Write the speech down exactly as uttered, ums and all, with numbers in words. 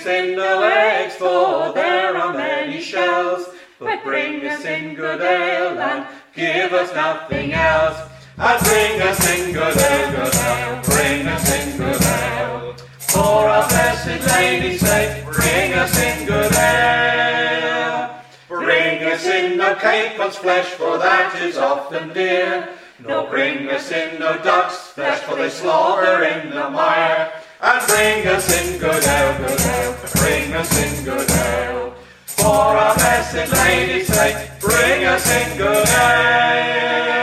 in no eggs, for there are many shells, but bring us in good ale and give us nothing else. And bring us in good ale, good ale, bring us in good ale. For our blessed Lady's sake, bring us in good ale. Bring us in no capon's flesh, for that is often dear. Nor bring us in no duck's flesh, for they slaughter in the mire. And bring us in good ale, good ale, bring us in good ale. For our blessed Lady's sake, bring us in good ale.